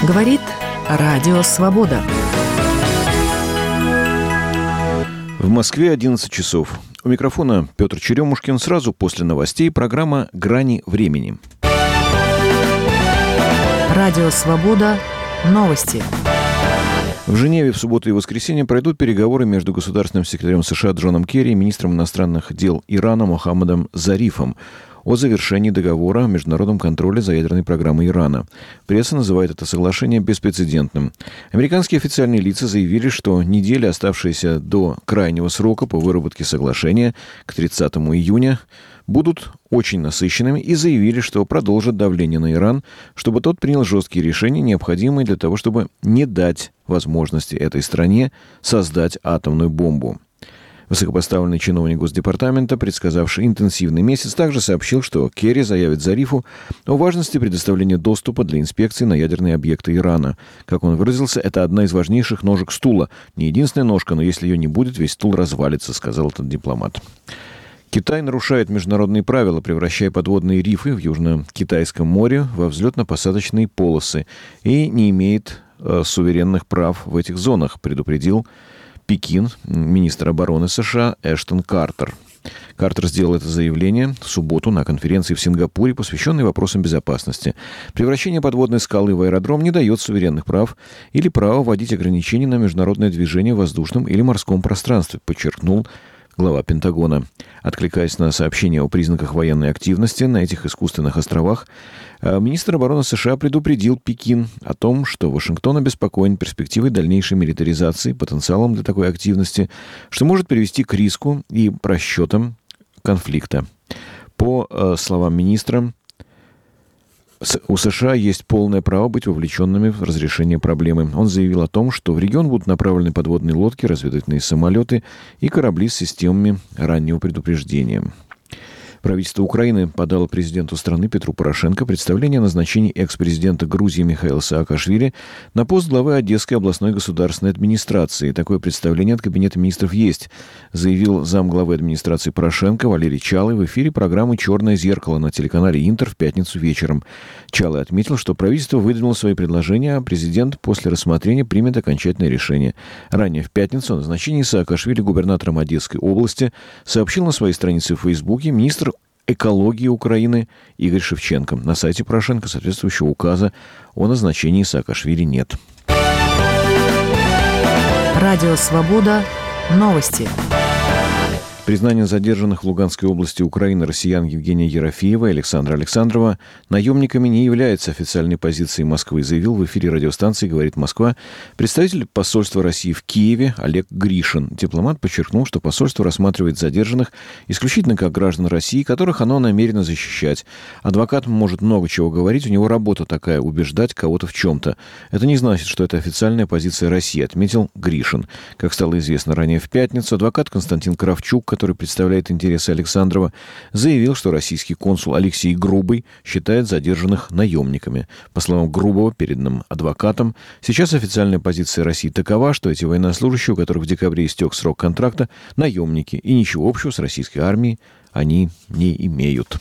Говорит Радио Свобода. В Москве 11 часов. У микрофона Петр Черемушкин. Сразу после новостей программа «Грани времени». Радио Свобода. Новости. В Женеве в субботу и воскресенье пройдут переговоры между государственным секретарем США Джоном Керри и министром иностранных дел Ирана Мохаммадом Зарифом о завершении договора о международном контроле за ядерной программой Ирана. Пресса называет это соглашение беспрецедентным. Американские официальные лица заявили, что неделя, оставшаяся до крайнего срока по выработке соглашения к 30 июня, будут очень насыщенными, и заявили, что продолжат давление на Иран, чтобы тот принял жесткие решения, необходимые для того, чтобы не дать возможности этой стране создать атомную бомбу. Высокопоставленный чиновник Госдепартамента, предсказавший интенсивный месяц, также сообщил, что Керри заявит Зарифу о важности предоставления доступа для инспекции на ядерные объекты Ирана. Как он выразился, это одна из важнейших ножек стула. Не единственная ножка, но если ее не будет, весь стул развалится, сказал этот дипломат. Китай нарушает международные правила, превращая подводные рифы в Южно-Китайском море во взлетно-посадочные полосы и не имеет суверенных прав в этих зонах, предупредил Пекин, министр обороны США Эштон Картер. Картер сделал это заявление в субботу на конференции в Сингапуре, посвященной вопросам безопасности. Превращение подводной скалы в аэродром не дает суверенных прав или права вводить ограничения на международное движение в воздушном или морском пространстве, подчеркнул глава Пентагона. Откликаясь на сообщения о признаках военной активности на этих искусственных островах, министр обороны США предупредил Пекин о том, что Вашингтон обеспокоен перспективой дальнейшей милитаризации, потенциалом для такой активности, что может привести к риску и просчетам конфликта. По словам министра, у США есть полное право быть вовлеченными в разрешение проблемы. Он заявил о том, что в регион будут направлены подводные лодки, разведывательные самолеты и корабли с системами раннего предупреждения. Правительство Украины подало президенту страны Петру Порошенко представление о назначении экс-президента Грузии Михаила Саакашвили на пост главы Одесской областной государственной администрации. Такое представление от Кабинета министров есть, заявил замглавы администрации Порошенко Валерий Чалый в эфире программы «Черное зеркало» на телеканале «Интер» в пятницу вечером. Чалый отметил, что правительство выдвинуло свои предложения, а президент после рассмотрения примет окончательное решение. Ранее в пятницу о назначении Саакашвили губернатором Одесской области сообщил на своей странице в Фейсбуке министр экологии Украины Игорь Шевченко. На сайте Порошенко соответствующего указа о назначении Саакашвили нет. Радио Свобода. Новости. Признание задержанных в Луганской области Украины россиян Евгения Ерофеева и Александра Александрова наемниками не является официальной позицией Москвы, заявил в эфире радиостанции «Говорит Москва» представитель посольства России в Киеве Олег Гришин. Дипломат подчеркнул, что посольство рассматривает задержанных исключительно как граждан России, которых оно намерено защищать. Адвокат может много чего говорить, у него работа такая – убеждать кого-то в чем-то. Это не значит, что это официальная позиция России, отметил Гришин. Как стало известно ранее в пятницу, адвокат Константин Кравчук, который представляет интересы Александрова, заявил, что российский консул Алексей Грубый считает задержанных наемниками. По словам Грубого, переданным адвокатом, сейчас официальная позиция России такова, что эти военнослужащие, у которых в декабре истек срок контракта, наемники, и ничего общего с российской армией они не имеют.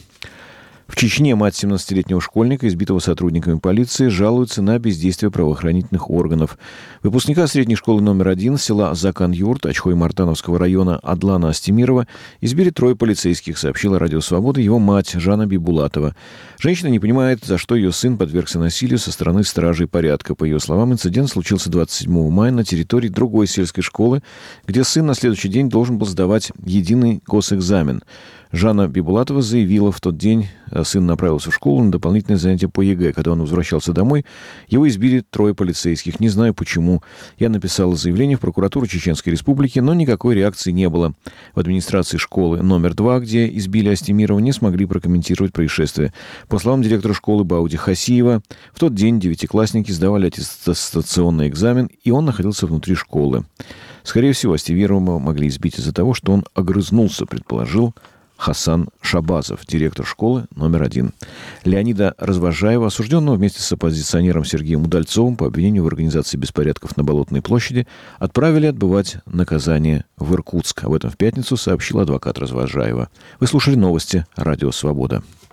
В Чечне мать 17-летнего школьника, избитого сотрудниками полиции, жалуется на бездействие правоохранительных органов. Выпускника средней школы номер 1 села Закан-Юрт Очхой-Мартановского района Адлана Астемирова избили 3 полицейских, сообщила Радио Свобода его мать Жанна Бибулатова. Женщина не понимает, за что ее сын подвергся насилию со стороны стражей порядка. По ее словам, инцидент случился 27 мая на территории другой сельской школы, где сын на следующий день должен был сдавать единый госэкзамен. Жанна Бибулатова заявила, в тот день сын направился в школу на дополнительное занятие по ЕГЭ. Когда он возвращался домой, его избили 3 полицейских. Не знаю почему. Я написала заявление в прокуратуру Чеченской Республики, но никакой реакции не было. В администрации школы номер 2, где избили Астемирова, не смогли прокомментировать происшествие. По словам директора школы Бауди Хасиева, в тот день 9-классники сдавали аттестационный экзамен, и он находился внутри школы. Скорее всего, Астемирова могли избить из-за того, что он огрызнулся, предположил Хасан Шабазов, директор школы номер 1. Леонида Развожаева, осужденного вместе с оппозиционером Сергеем Удальцовым по обвинению в организации беспорядков на Болотной площади, отправили отбывать наказание в Иркутск. Об этом в пятницу сообщил адвокат Развожаева. Вы слушали новости Радио Свобода.